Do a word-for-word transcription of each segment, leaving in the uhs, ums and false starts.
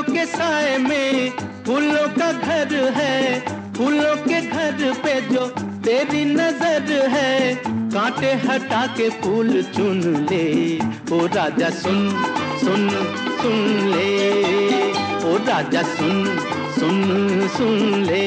कांटों के साए में फूलों का घर है, फूलों के घर पे जो तेरी नजर है, कांटे हटा के फूल चुन ले। ओ राजा सुन सुन सुन ले, ओ राजा सुन सुन सुन ले।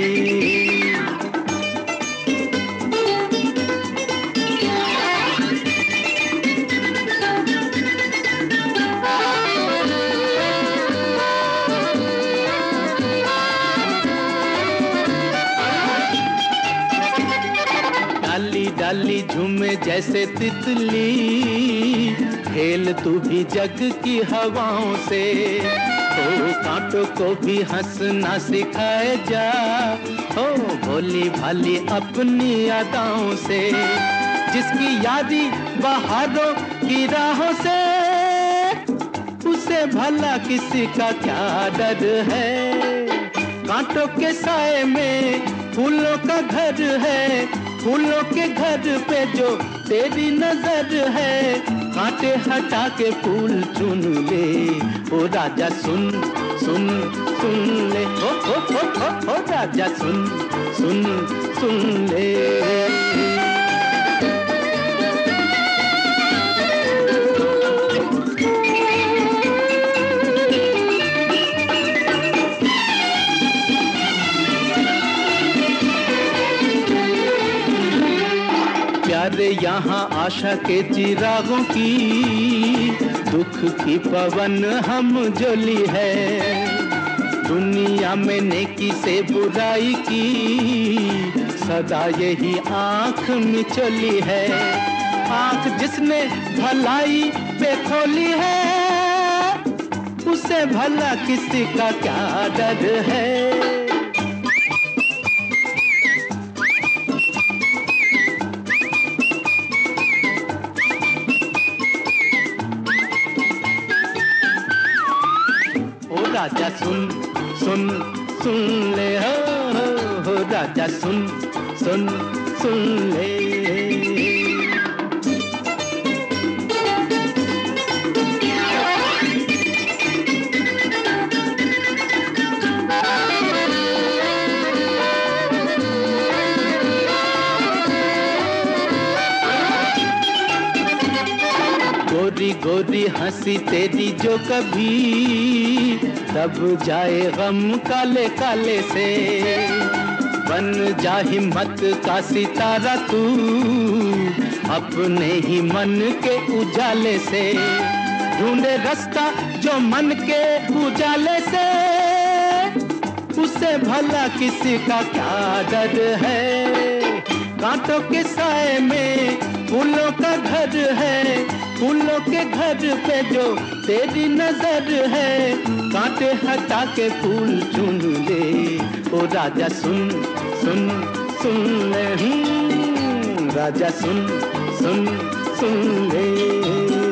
डाली डाली झूमे जैसे तितली, खेल तू भी जग की हवाओं से। तो कांटों को भी हंसना सिखाए जा, हो भोली भाली अपनी अदाओं से। जिसकी यादी बहारों की राहों से, उसे भला किसी का क्या डर है। कांटों के साए में फूलों का घर है, फूलों के घर पे जो तेरी नजर है, कांटे हटा के फूल चुन ले। ओ राजा सुन सुन सुन ले, ओ ओ ओ ओ, ओ राजा सुन सुन सुन ले। प्यारे यहाँ आशा के चिरागों की, दुख की पवन हम जोली है। दुनिया में नेकी से बुराई की, सदा यही आँख मिचोली है। आँख जिसने भलाई पे खोली है, उसे भला किसी का क्या डर है। राजा सुन सुन सुन ले, हो हो हो राजा सुन सुन सुन ले। गोरी गोरी हंसी तेरी जो कभी, दब जाए गम काले काले से। बन जा हिम्मत का सितारा तू, अपने ही मन के उजाले से। ढूंढे रास्ता जो मन के उजाले से, उसे भला किसी का क्या डर है। कांटों के साए में फूलों का घर है, फूलों के घर पे जो तेरी नजर है, कांटे हटा के फूल चुन ले। ओ राजा सुन सुन सुन ले, राजा सुन सुन सुन ले।